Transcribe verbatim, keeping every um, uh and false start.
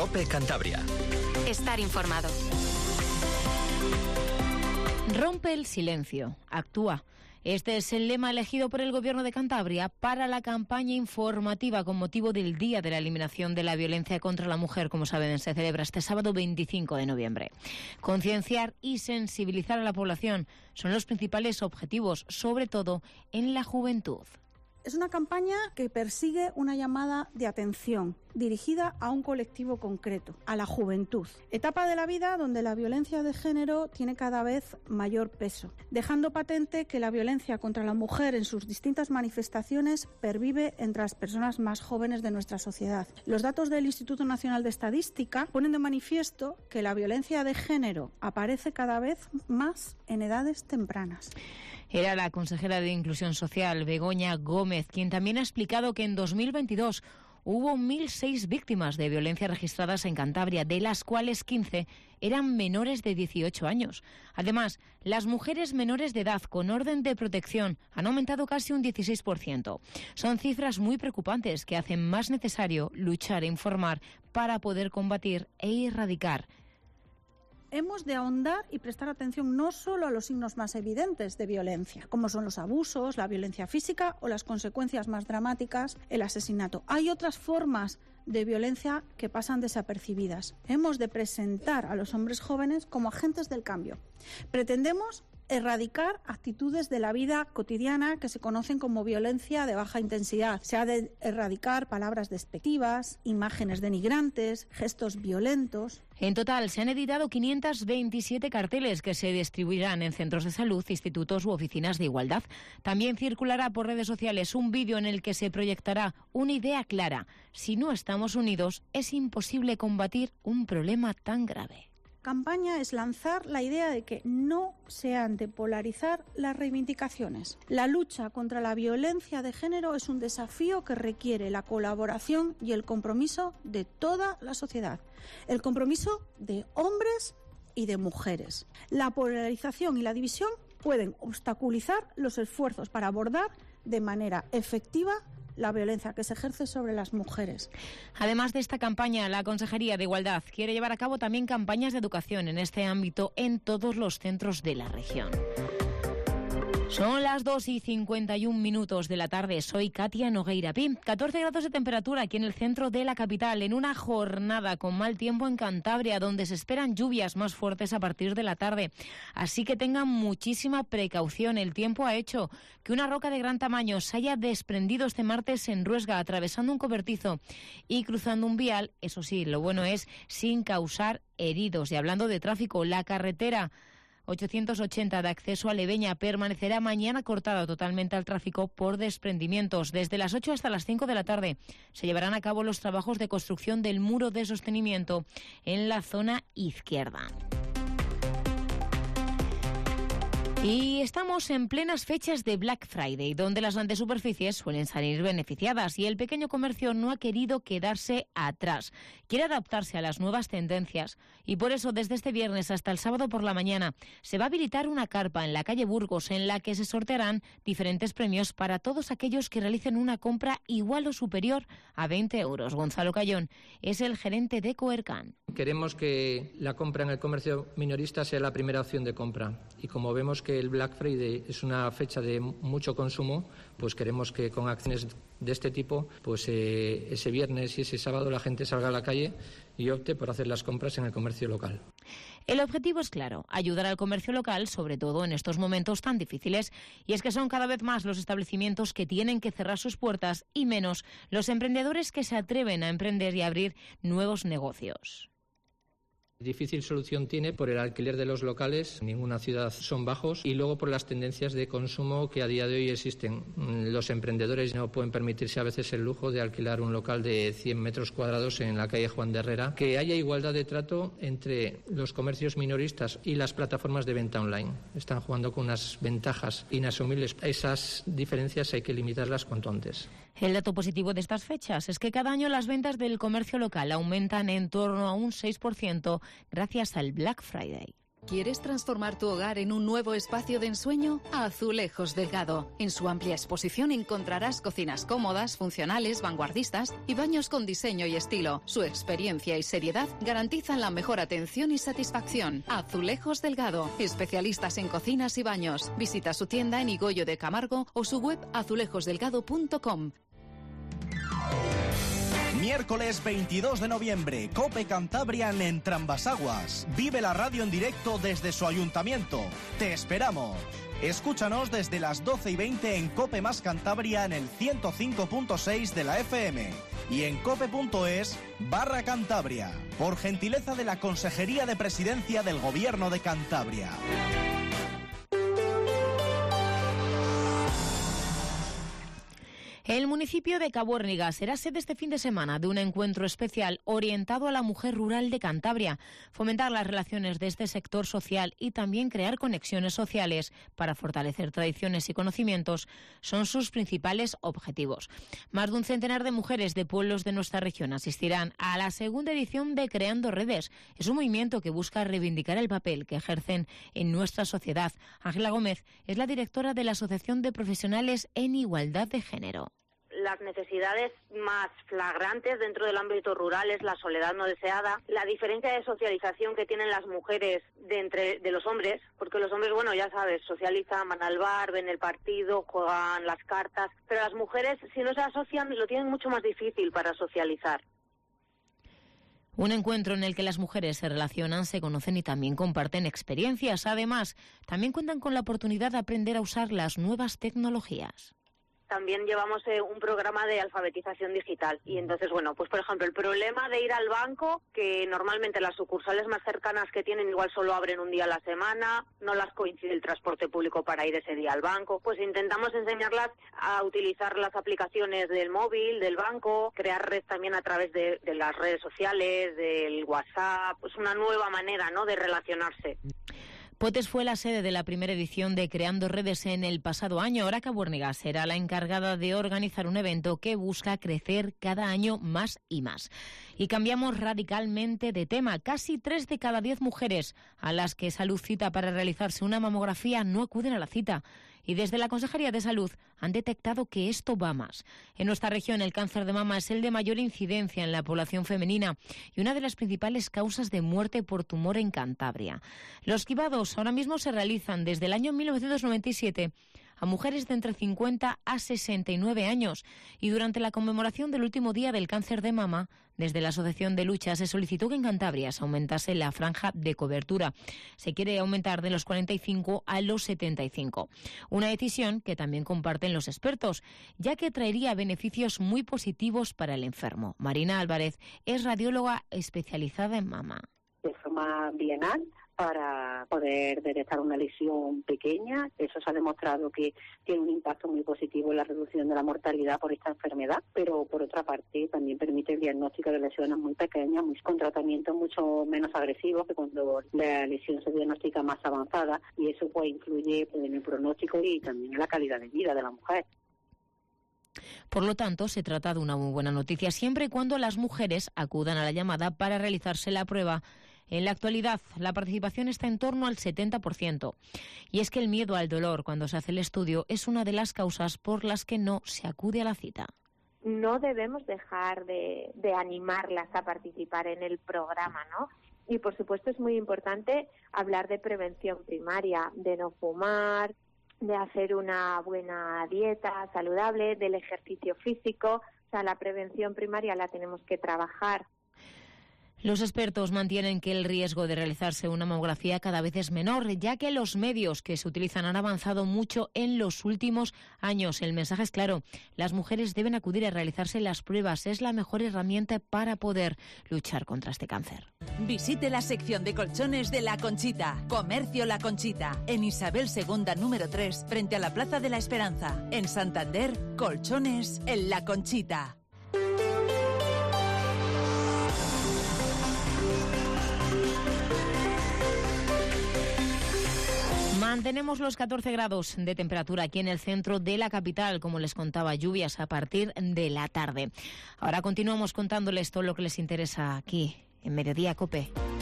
COPE Cantabria. Estar informado. Rompe el silencio, actúa. Este es el lema elegido por el Gobierno de Cantabria para la campaña informativa con motivo del Día de la Eliminación de la Violencia contra la Mujer. Como saben, se celebra este sábado veinticinco de noviembre. Concienciar y sensibilizar a la población son los principales objetivos, sobre todo en la juventud. Es una campaña que persigue una llamada de atención dirigida a un colectivo concreto, a la juventud. Etapa de la vida donde la violencia de género tiene cada vez mayor peso, dejando patente que la violencia contra la mujer en sus distintas manifestaciones pervive entre las personas más jóvenes de nuestra sociedad. Los datos del Instituto Nacional de Estadística ponen de manifiesto que la violencia de género aparece cada vez más en edades tempranas. Era la consejera de Inclusión Social, Begoña Gómez, quien también ha explicado que en dos mil veintidós hubo mil seis víctimas de violencia registradas en Cantabria, de las cuales quince eran menores de dieciocho años. Además, las mujeres menores de edad con orden de protección han aumentado casi un dieciséis por ciento. Son cifras muy preocupantes que hacen más necesario luchar e informar para poder combatir e erradicar. Hemos de ahondar y prestar atención no solo a los signos más evidentes de violencia, como son los abusos, la violencia física o las consecuencias más dramáticas, el asesinato. Hay otras formas de violencia que pasan desapercibidas. Hemos de presentar a los hombres jóvenes como agentes del cambio. Pretendemos erradicar actitudes de la vida cotidiana que se conocen como violencia de baja intensidad. Se ha de erradicar palabras despectivas, imágenes denigrantes, gestos violentos. En total, se han editado quinientos veintisiete carteles que se distribuirán en centros de salud, institutos u oficinas de igualdad. También circulará por redes sociales un vídeo en el que se proyectará una idea clara. Si no estamos unidos, es imposible combatir un problema tan grave. Campaña es lanzar la idea de que no se han de polarizar las reivindicaciones. La lucha contra la violencia de género es un desafío que requiere la colaboración y el compromiso de toda la sociedad, el compromiso de hombres y de mujeres. La polarización y la división pueden obstaculizar los esfuerzos para abordar de manera efectiva la violencia que se ejerce sobre las mujeres. Además de esta campaña, la Consejería de Igualdad quiere llevar a cabo también campañas de educación en este ámbito en todos los centros de la región. Son las dos y cincuenta y un minutos de la tarde. Soy Katia Nogueira Pi. catorce grados de temperatura aquí en el centro de la capital, en una jornada con mal tiempo en Cantabria, donde se esperan lluvias más fuertes a partir de la tarde. Así que tengan muchísima precaución. El tiempo ha hecho que una roca de gran tamaño se haya desprendido este martes en Ruesga, atravesando un cobertizo y cruzando un vial. Eso sí, lo bueno es sin causar heridos. Y hablando de tráfico, la carretera ochocientos ochenta de acceso a Leveña permanecerá mañana cortada totalmente al tráfico por desprendimientos. Desde las ocho hasta las cinco de la tarde se llevarán a cabo los trabajos de construcción del muro de sostenimiento en la zona izquierda. Y estamos en plenas fechas de Black Friday, donde las grandes superficies suelen salir beneficiadas y el pequeño comercio no ha querido quedarse atrás. Quiere adaptarse a las nuevas tendencias y por eso desde este viernes hasta el sábado por la mañana se va a habilitar una carpa en la calle Burgos en la que se sortearán diferentes premios para todos aquellos que realicen una compra igual o superior a veinte euros. Gonzalo Cayón es el gerente de Coercan. Queremos que la compra en el comercio minorista sea la primera opción de compra y como vemos que el Black Friday es una fecha de mucho consumo, pues queremos que con acciones de este tipo, pues eh, ese viernes y ese sábado la gente salga a la calle y opte por hacer las compras en el comercio local. El objetivo es claro, ayudar al comercio local, sobre todo en estos momentos tan difíciles, y es que son cada vez más los establecimientos que tienen que cerrar sus puertas y menos los emprendedores que se atreven a emprender y a abrir nuevos negocios. Difícil solución tiene por el alquiler de los locales, en ninguna ciudad son bajos, y luego por las tendencias de consumo que a día de hoy existen. Los emprendedores no pueden permitirse a veces el lujo de alquilar un local de cien metros cuadrados en la calle Juan de Herrera. Que haya igualdad de trato entre los comercios minoristas y las plataformas de venta online. Están jugando con unas ventajas inasumibles. Esas diferencias hay que limitarlas cuanto antes. El dato positivo de estas fechas es que cada año las ventas del comercio local aumentan en torno a un seis por ciento gracias al Black Friday. ¿Quieres transformar tu hogar en un nuevo espacio de ensueño? Azulejos Delgado. En su amplia exposición encontrarás cocinas cómodas, funcionales, vanguardistas y baños con diseño y estilo. Su experiencia y seriedad garantizan la mejor atención y satisfacción. Azulejos Delgado. Especialistas en cocinas y baños. Visita su tienda en Higoyo de Camargo o su web azulejos delgado punto com. Miércoles veintidós de noviembre, COPE Cantabria en Entrambasaguas. Vive la radio en directo desde su ayuntamiento. Te esperamos. Escúchanos desde las doce y veinte en COPE Más Cantabria en el ciento cinco punto seis de la F M y en cope.es barra Cantabria. Por gentileza de la Consejería de Presidencia del Gobierno de Cantabria. El municipio de Cabuérniga será sede este fin de semana de un encuentro especial orientado a la mujer rural de Cantabria, fomentar las relaciones de este sector social y también crear conexiones sociales para fortalecer tradiciones y conocimientos son sus principales objetivos. Más de un centenar de mujeres de pueblos de nuestra región asistirán a la segunda edición de Creando Redes. Es un movimiento que busca reivindicar el papel que ejercen en nuestra sociedad. Ángela Gómez es la directora de la Asociación de Profesionales en Igualdad de Género. Las necesidades más flagrantes dentro del ámbito rural es la soledad no deseada, la diferencia de socialización que tienen las mujeres de entre de los hombres, porque los hombres, bueno, ya sabes, socializan, van al bar, ven el partido, juegan las cartas, pero las mujeres, si no se asocian, lo tienen mucho más difícil para socializar. Un encuentro en el que las mujeres se relacionan, se conocen y también comparten experiencias. Además, también cuentan con la oportunidad de aprender a usar las nuevas tecnologías. También llevamos eh, un programa de alfabetización digital y entonces, bueno, pues por ejemplo, el problema de ir al banco, que normalmente las sucursales más cercanas que tienen igual solo abren un día a la semana, no las coincide el transporte público para ir ese día al banco, pues intentamos enseñarlas a utilizar las aplicaciones del móvil, del banco, crear red también a través de, de las redes sociales, del WhatsApp, pues una nueva manera, ¿no?, de relacionarse. Potes fue la sede de la primera edición de Creando Redes en el pasado año. Ahora Cabuérniga será la encargada de organizar un evento que busca crecer cada año más y más. Y cambiamos radicalmente de tema. Casi tres de cada diez mujeres a las que Salud cita para realizarse una mamografía no acuden a la cita. Y desde la Consejería de Salud han detectado que esto va más. En nuestra región el cáncer de mama es el de mayor incidencia en la población femenina y una de las principales causas de muerte por tumor en Cantabria. Los cribados ahora mismo se realizan desde el año mil novecientos noventa y siete a mujeres de entre cincuenta a sesenta y nueve años y durante la conmemoración del último día del cáncer de mama, desde la Asociación de Lucha se solicitó que en Cantabria se aumentase la franja de cobertura. Se quiere aumentar de los cuarenta y cinco a los setenta y cinco. Una decisión que también comparten los expertos, ya que traería beneficios muy positivos para el enfermo. Marina Álvarez es radióloga especializada en mama. De forma bienal, para poder detectar una lesión pequeña. Eso se ha demostrado que tiene un impacto muy positivo en la reducción de la mortalidad por esta enfermedad, pero por otra parte también permite el diagnóstico de lesiones muy pequeñas, muy, con tratamientos mucho menos agresivos que cuando la lesión se diagnostica más avanzada, y eso pues influye pues, en el pronóstico y también en la calidad de vida de la mujer. Por lo tanto, se trata de una muy buena noticia siempre y cuando las mujeres acudan a la llamada para realizarse la prueba. En la actualidad, la participación está en torno al setenta por ciento. Y es que el miedo al dolor cuando se hace el estudio es una de las causas por las que no se acude a la cita. No debemos dejar de, de animarlas a participar en el programa, ¿no? Y, por supuesto, es muy importante hablar de prevención primaria, de no fumar, de hacer una buena dieta saludable, del ejercicio físico. O sea, la prevención primaria la tenemos que trabajar. Los expertos mantienen que el riesgo de realizarse una mamografía cada vez es menor, ya que los medios que se utilizan han avanzado mucho en los últimos años. El mensaje es claro, las mujeres deben acudir a realizarse las pruebas. Es la mejor herramienta para poder luchar contra este cáncer. Visite la sección de colchones de La Conchita. Comercio La Conchita, en Isabel segunda número tres, frente a la Plaza de la Esperanza. En Santander, colchones en La Conchita. Mantenemos los catorce grados de temperatura aquí en el centro de la capital, como les contaba, lluvias a partir de la tarde. Ahora continuamos contándoles todo lo que les interesa aquí en Mediodía COPE.